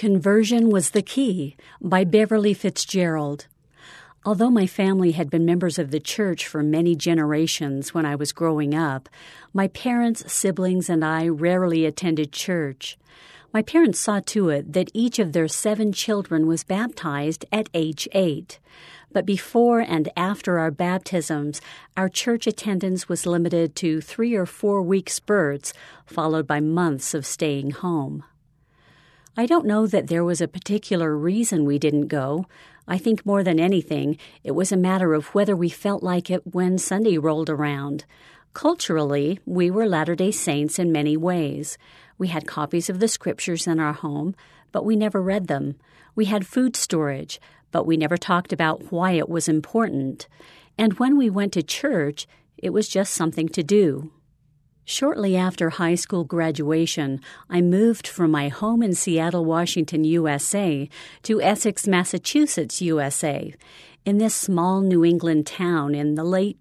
Conversion Was the Key by Beverly Fitzgerald. Although my family had been members of the church for many generations when I was growing up, my parents, siblings, and I rarely attended church. My parents saw to it that each of their 7 children was baptized at age 8. But before and after our baptisms, our church attendance was limited to 3 or 4 week spurts, followed by months of staying home. I don't know that there was a particular reason we didn't go. I think more than anything, it was a matter of whether we felt like it when Sunday rolled around. Culturally, we were Latter-day Saints in many ways. We had copies of the Scriptures in our home, but we never read them. We had food storage, but we never talked about why it was important. And when we went to church, it was just something to do. Shortly after high school graduation, I moved from my home in Seattle, Washington, USA, to Essex, Massachusetts, USA. In this small New England town in the late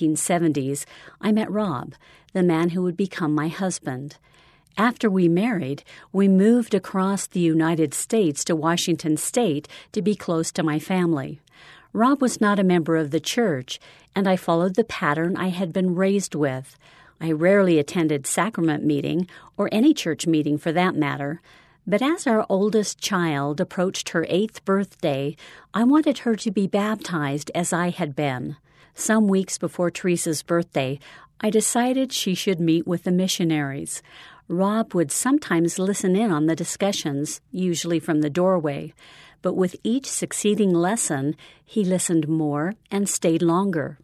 1970s, I met Rob, the man who would become my husband. After we married, we moved across the United States to Washington State to be close to my family. Rob was not a member of the church, and I followed the pattern I had been raised with. I rarely attended sacrament meeting, or any church meeting for that matter, but as our oldest child approached her 8th birthday, I wanted her to be baptized as I had been. Some weeks before Teresa's birthday, I decided she should meet with the missionaries. Rob would sometimes listen in on the discussions, usually from the doorway, but with each succeeding lesson, he listened more and stayed longer.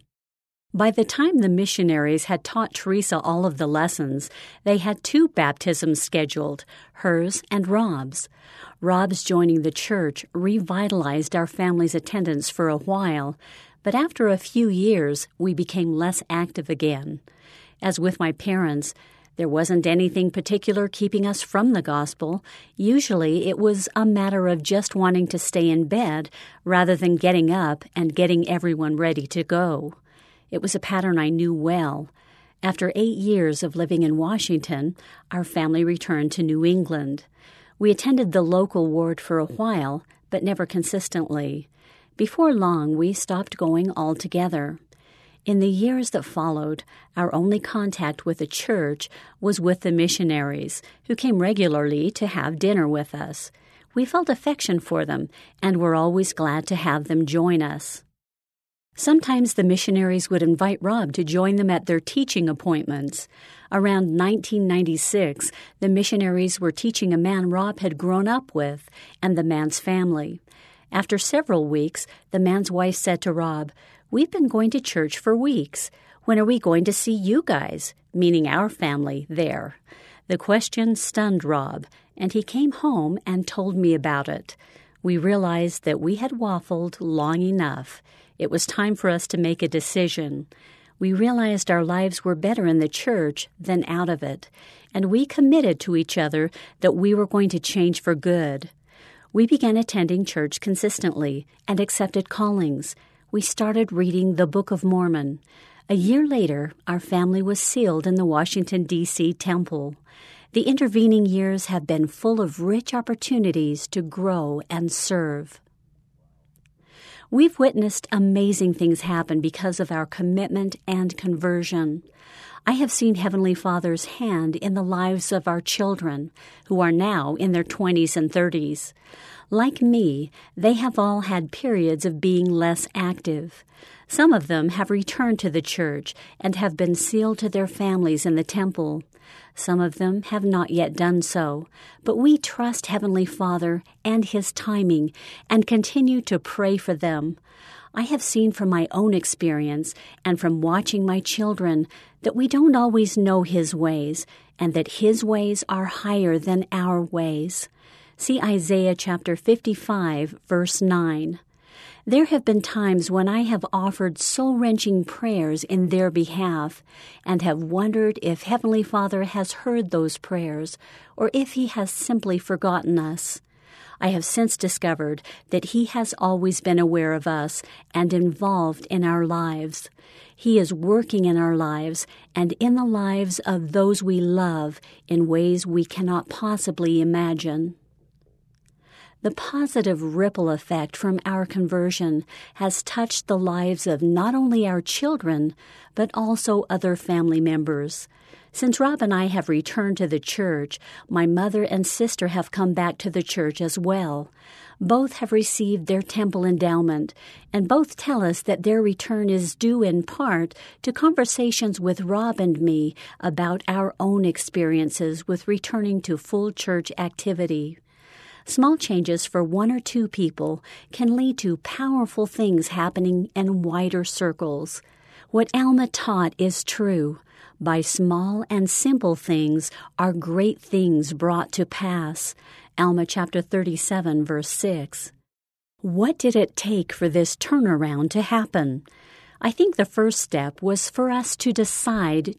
By the time the missionaries had taught Teresa all of the lessons, they had 2 baptisms scheduled, hers and Rob's. Rob's joining the church revitalized our family's attendance for a while, but after a few years, we became less active again. As with my parents, there wasn't anything particular keeping us from the gospel. Usually it was a matter of just wanting to stay in bed rather than getting up and getting everyone ready to go. It was a pattern I knew well. After 8 years of living in Washington, our family returned to New England. We attended the local ward for a while, but never consistently. Before long, we stopped going altogether. In the years that followed, our only contact with the church was with the missionaries, who came regularly to have dinner with us. We felt affection for them, and were always glad to have them join us. Sometimes the missionaries would invite Rob to join them at their teaching appointments. Around 1996, the missionaries were teaching a man Rob had grown up with and the man's family. After several weeks, the man's wife said to Rob, "We've been going to church for weeks. When are we going to see you guys?" meaning our family, there. The question stunned Rob, and he came home and told me about it. We realized that we had waffled long enough. It was time for us to make a decision. We realized our lives were better in the church than out of it, and we committed to each other that we were going to change for good. We began attending church consistently and accepted callings. We started reading the Book of Mormon. A year later, our family was sealed in the Washington, D.C. temple. The intervening years have been full of rich opportunities to grow and serve. We've witnessed amazing things happen because of our commitment and conversion. I have seen Heavenly Father's hand in the lives of our children, who are now in their 20s and 30s. Like me, they have all had periods of being less active. Some of them have returned to the church and have been sealed to their families in the temple. Some of them have not yet done so, but we trust Heavenly Father and His timing and continue to pray for them. I have seen from my own experience and from watching my children that we don't always know His ways and that His ways are higher than our ways. See Isaiah chapter 55, verse 9. There have been times when I have offered soul-wrenching prayers in their behalf and have wondered if Heavenly Father has heard those prayers or if He has simply forgotten us. I have since discovered that He has always been aware of us and involved in our lives. He is working in our lives and in the lives of those we love in ways we cannot possibly imagine. The positive ripple effect from our conversion has touched the lives of not only our children, but also other family members. Since Rob and I have returned to the church, my mother and sister have come back to the church as well. Both have received their temple endowment, and both tell us that their return is due in part to conversations with Rob and me about our own experiences with returning to full church activity. Small changes for one or two people can lead to powerful things happening in wider circles. What Alma taught is true. By small and simple things are great things brought to pass. Alma chapter 37, verse 6. What did it take for this turnaround to happen? I think the first step was for us to decide.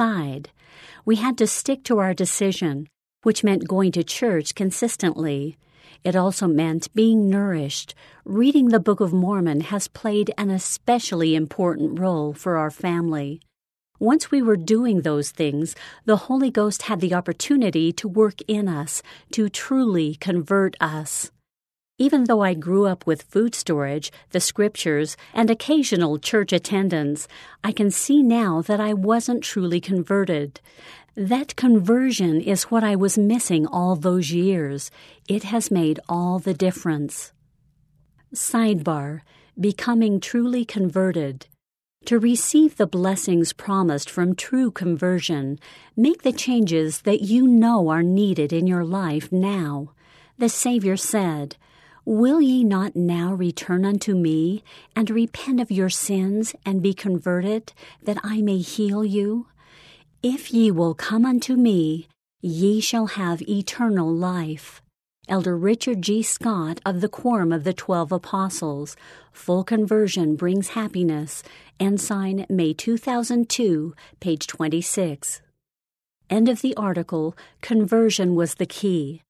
We had to stick to our decision, which meant going to church consistently. It also meant being nourished. Reading the Book of Mormon has played an especially important role for our family. Once we were doing those things, the Holy Ghost had the opportunity to work in us, to truly convert us. Even though I grew up with food storage, the scriptures, and occasional church attendance, I can see now that I wasn't truly converted. That conversion is what I was missing all those years. It has made all the difference. Sidebar: Becoming truly converted. To receive the blessings promised from true conversion, make the changes that you know are needed in your life now. The Savior said, "Will ye not now return unto me, and repent of your sins, and be converted, that I may heal you? If ye will come unto me, ye shall have eternal life." Elder Richard G. Scott of the Quorum of the 12 Apostles. Full Conversion Brings Happiness. Ensign, May 2002, page 26. End of the article. Conversion was the key.